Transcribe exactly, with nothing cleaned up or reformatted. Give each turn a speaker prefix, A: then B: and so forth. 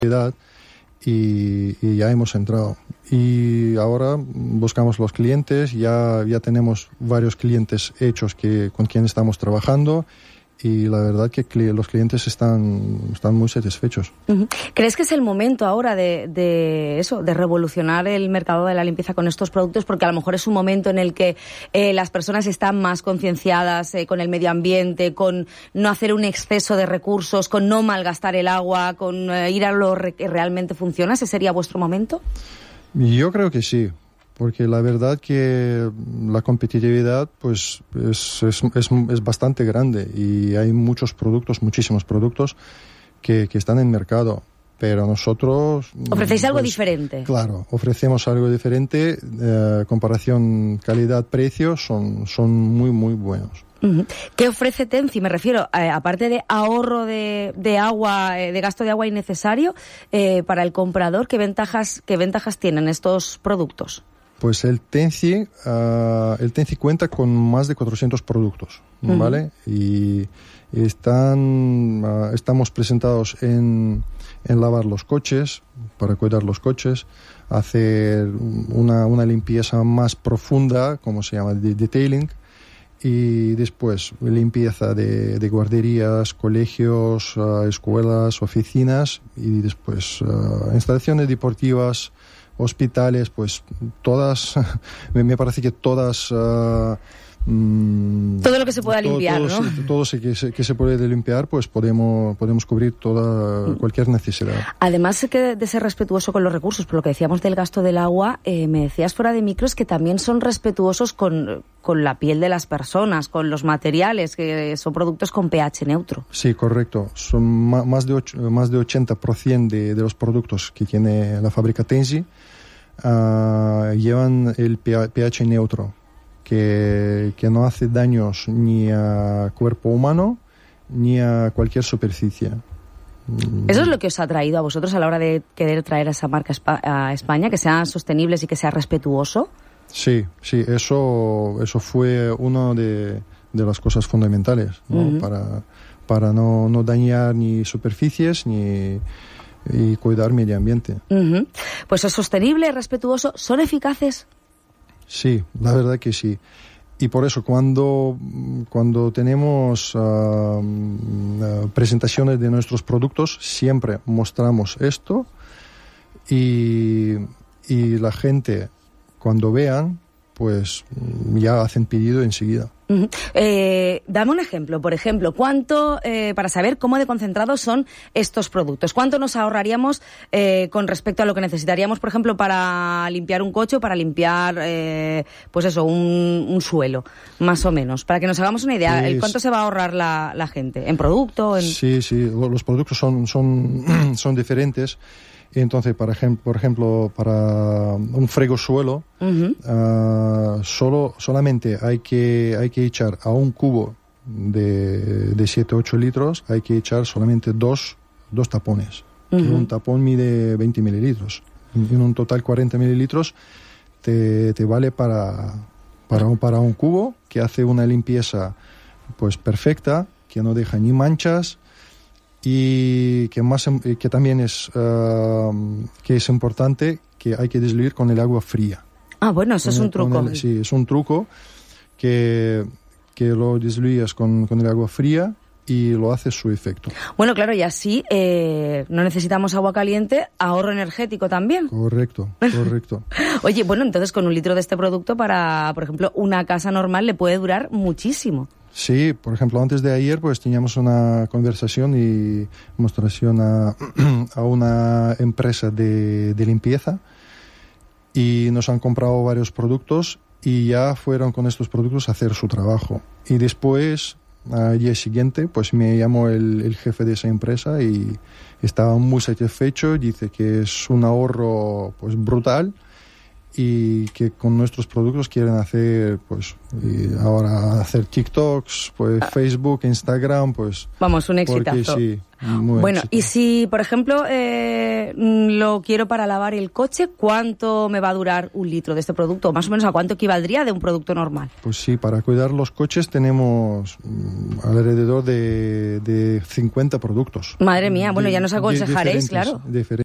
A: y, y ya hemos entrado. Y ahora buscamos los clientes, ya, ya tenemos varios clientes hechos que, con quienes estamos trabajando. Y la verdad que los clientes están, están muy satisfechos.
B: Uh-huh. ¿Crees que es el momento ahora de, de eso, de revolucionar el mercado de la limpieza con estos productos? Porque a lo mejor es un momento en el que eh, las personas están más concienciadas eh, con el medio ambiente, con no hacer un exceso de recursos, con no malgastar el agua, con eh, ir a lo re- que realmente funciona. ¿Ese sería vuestro momento?
A: Yo creo que sí. Porque la verdad que la competitividad pues es, es, es, es bastante grande y hay muchos productos, muchísimos productos que, que están en el mercado. Pero nosotros...
B: ¿Ofrecéis algo
A: pues,
B: diferente?
A: Claro, ofrecemos algo diferente. Eh, comparación calidad-precio son, son muy, muy buenos.
B: Uh-huh. ¿Qué ofrece Tenci? Me refiero, eh, aparte de ahorro de, de agua, eh, de gasto de agua innecesario, eh, para el comprador, ¿qué ventajas, qué ventajas tienen estos productos? Pues el Tenci, uh, el Tenci cuenta con más de cuatrocientos productos, ¿vale? Uh-huh. Y están, uh, estamos presentados en, en lavar los coches, para cuidar los coches, hacer una, una limpieza más profunda, como se llama, de detailing, y después limpieza de, de guarderías, colegios, uh, escuelas, oficinas, y después uh, instalaciones deportivas, hospitales, pues todas, me parece que todas... Uh, mm, todo lo que se pueda todo, limpiar, todo, ¿no? Todo se, que, se, que se puede limpiar, pues podemos, podemos cubrir toda cualquier necesidad. Además de ser respetuoso con los recursos, por lo que decíamos del gasto del agua, eh, me decías fuera de micros que también son respetuosos con, con la piel de las personas, con los materiales, que son productos con pH neutro. Sí, correcto. Son más de, ocho, más de ochenta por ciento de, de los productos que tiene la fábrica Tenci uh, llevan el pH neutro, que, que no hace daños ni a cuerpo humano ni a cualquier superficie. ¿Eso es lo que os ha traído a vosotros a la hora de querer traer a esa marca a España, que sean sostenibles y que sea respetuoso? Sí, sí, eso, eso fue una de, de las cosas fundamentales, ¿no? Uh-huh. para, para no, no dañar ni superficies ni y cuidar medio ambiente. Uh-huh. Pues es sostenible, respetuoso, ¿son eficaces? Sí, la verdad que sí. Y por eso cuando, cuando tenemos uh, uh, presentaciones de nuestros productos, siempre mostramos esto y, y la gente, cuando vean, pues ya hacen pedido enseguida. Uh-huh. Eh, dame un ejemplo, por ejemplo, ¿cuánto, eh, para saber cómo de concentrados son estos productos? ¿Cuánto nos ahorraríamos eh, con respecto a lo que necesitaríamos, por ejemplo, para limpiar un coche o para limpiar, eh, pues eso, un, un suelo, más o menos? Para que nos hagamos una idea, sí, ¿cuánto se va a ahorrar la, la gente? ¿En producto? En... Sí, sí, los productos son, son, son diferentes. Entonces, por ejemplo, por ejemplo, para un fregosuelo, uh-huh. uh, solo, solamente hay que, hay que echar a un cubo de, de siete a ocho litros, hay que echar solamente dos, dos tapones. Uh-huh. Un tapón mide veinte mililitros. En un total cuarenta mililitros te, te vale para, para, un, para un cubo que hace una limpieza pues perfecta, que no deja ni manchas, y que más que también es uh, que es importante, que hay que diluir con el agua fría. Ah, bueno, eso con es un el, truco. El, sí, es un truco que, que lo diluyes con, con el agua fría y lo hace su efecto. Bueno, claro, y así eh, no necesitamos agua caliente, ahorro energético también. Correcto, correcto. Oye, bueno, entonces con un litro de este producto para, por ejemplo, una casa normal le puede durar muchísimo. Sí, por ejemplo, antes de ayer pues teníamos una conversación y mostración a, a una empresa de, de limpieza y nos han comprado varios productos y ya fueron con estos productos a hacer su trabajo. Y después, al día siguiente, pues me llamó el, el jefe de esa empresa y estaba muy satisfecho, dice que es un ahorro pues brutal
A: y que con nuestros productos quieren hacer, pues, y ahora hacer TikToks, pues, Facebook, Instagram, pues...
B: Vamos, un exitazo.
A: Sí, muy
B: bueno,
A: éxito.
B: y si, por ejemplo, eh, lo quiero para lavar el coche, ¿cuánto me va a durar un litro de este producto? Más o menos, ¿a cuánto equivaldría de un producto normal?
A: Pues sí, para cuidar los coches tenemos mm, alrededor de, de cincuenta productos.
B: Madre mía, bueno,
A: de,
B: ya nos aconsejaréis,
A: diferentes,
B: claro.
A: Diferentes.